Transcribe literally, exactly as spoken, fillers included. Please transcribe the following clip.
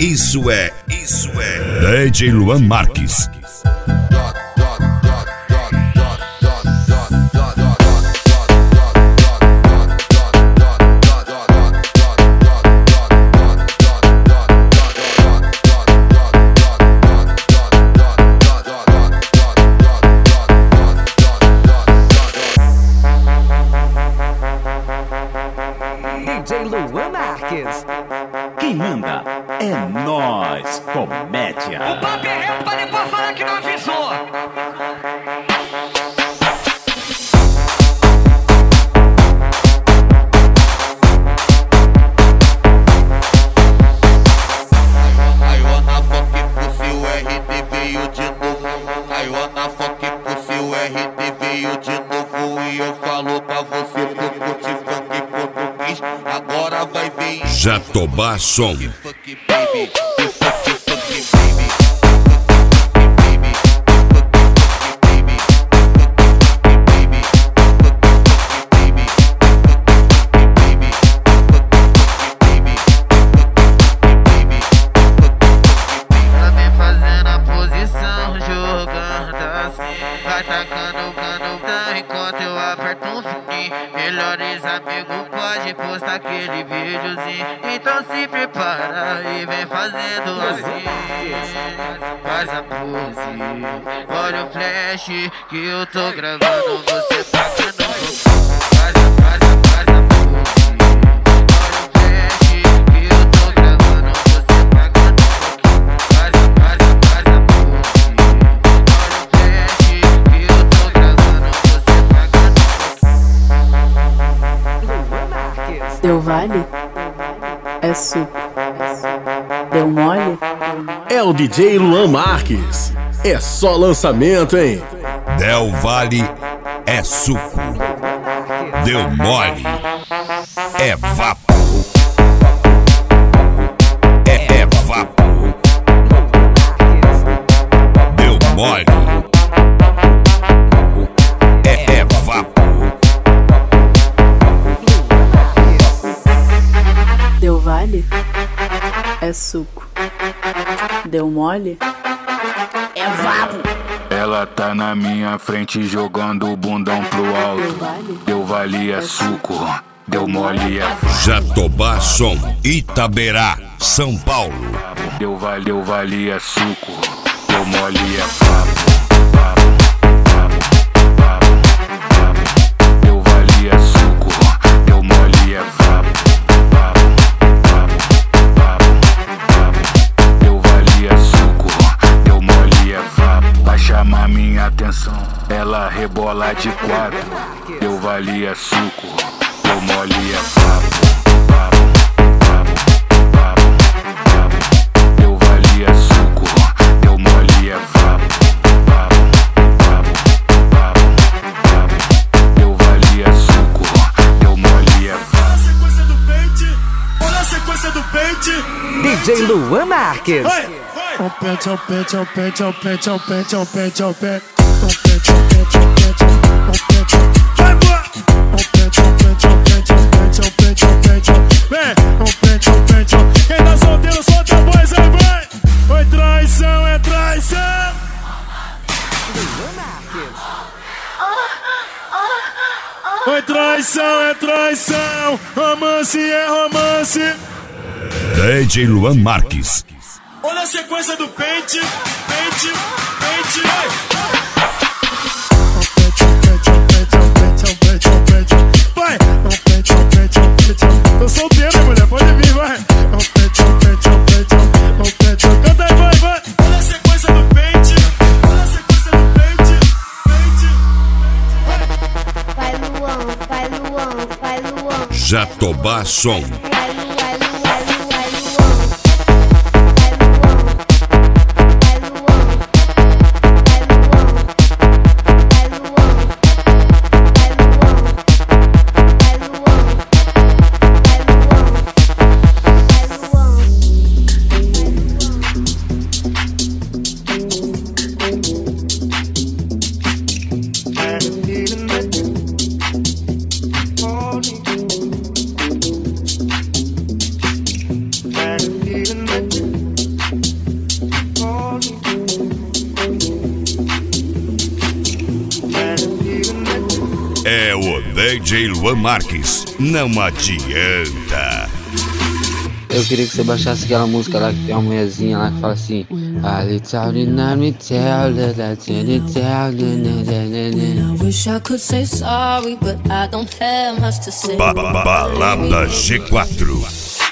Isso é, isso é D J Luan Marques. D J Luan Marques. Quem manda é nós, comédia. O papo é reto pra depois falar que não avisou. I wanna fuck pussy, o R D veio de novo. I wanna fuck pussy, o R D veio de novo. E eu falo pra você, tô curte funk português. Agora vai ver Jatobá Som. fuck baby, fuck fuck baby. Vai tacando cano pra enquanto eu aperto um fininho. Melhores amigos pode postar aquele videozinho. Então se prepara e vem fazendo assim. Faz a pose, olha o flash que eu tô gravando você tacando. Faz a, faz a, faz a pose, olha o flash que eu tô gravando você pagando. Faz a, faz a, faz a pose, olha o flash que eu tô gravando você pagando. Deu vale? É suco. Deu mole? É o D J Luan Marques. É só lançamento, hein? Del Vale é suco. Deu mole é vapo. É, é vapo. Deu mole é, é vapo. Deu vale? É suco. Deu mole? É vapo. Ela tá na minha frente jogando o bundão pro Deu alto. vale? Deu vale é suco, deu mole é vapo. Jatobá Som. Itaberá, São Paulo. Deu vale, deu vale é suco, deu mole é vapo. Deu vale é suco, deu mole é vapo. Deu vale é suco, deu mole é vapo. Vai chamar minha atenção, ela rebola de quatro. Deu vale é suco, deu mole é vapo. Deu vale é suco, deu mole é vapo. Deu vale é suco, deu mole é vapo. Olha a sequência do pente, olha a sequência do pente. D J Luan Marques. Vai, vai. O pente, o pente, o pente, o pente, o pente, o pente, o pente. O pente, o pente, o pente, o pente. Vai, vai. O pente, o pente, o pente, o pente, o pente, o pente. Vem, o pente, o pente. Quem tá solteiro, solta a voz aí, vai. Foi traição, é traição. Foi traição, é traição. Romance é romance. D J Luan Marques. Olha a sequência do pente, pente, pente, vai. Vai. Tô solteiro, hein, mulher, pode vir, vai. Canta aí, vai, vai. Olha a sequência do pente, olha a sequência do pente, pente. Vai Luan, vai Luan, vai Luan. Jatobá Som. Vai Luan, vai Luan, vai Luan. Vai Luan, vai Luan, vai Luan, vai Luan, vai Luan. D J Luan Marques, não adianta. Eu queria que você baixasse aquela música lá que tem uma mulherzinha lá que fala assim. I wish I could say sorry, but I don't have much to say. Ba -ba Balada G quatro.